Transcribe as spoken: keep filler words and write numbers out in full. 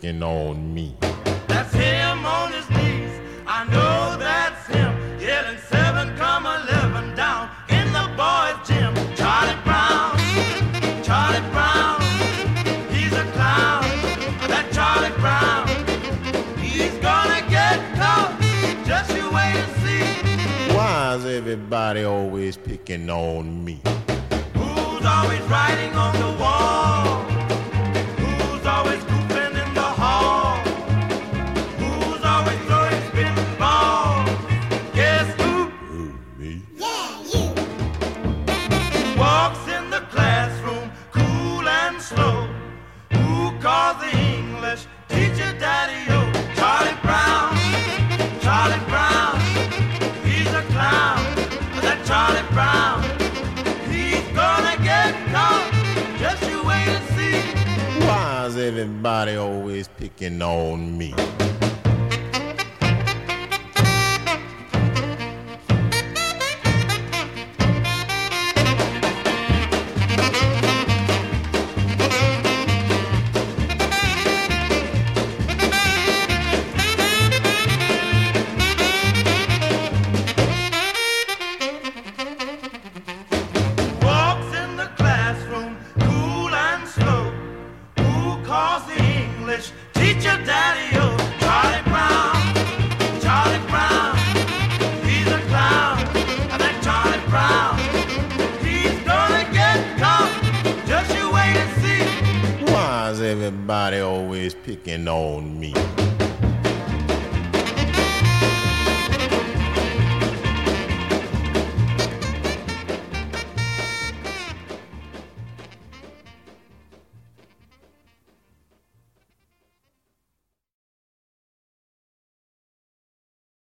picking on me. That's him on his knees. I know that's him. Yelling seven comma eleven down in the boys' gym. Charlie Brown, Charlie Brown, he's a clown. That Charlie Brown, he's gonna get caught. Just you wait and see. Why is everybody always picking on me? Who's always writing on the wall? Who's always goofing in the hall? Who's always throwing spinning balls? Guess who? Who, me? Yeah, you. Walks in the classroom, cool and slow. Who calls the English teacher Daddy-O? Charlie Brown, Charlie Brown, he's a clown. That Charlie Brown, he's gonna get caught. Just you wait and see. Why is everybody always picking on me? Walks in the classroom, cool and slow. Who calls the English teacher Daddy-O? Charlie Brown, Charlie Brown, he's a clown. That Charlie Brown, he's gonna get caught. Just you wait and see. Why is everybody always picking on me?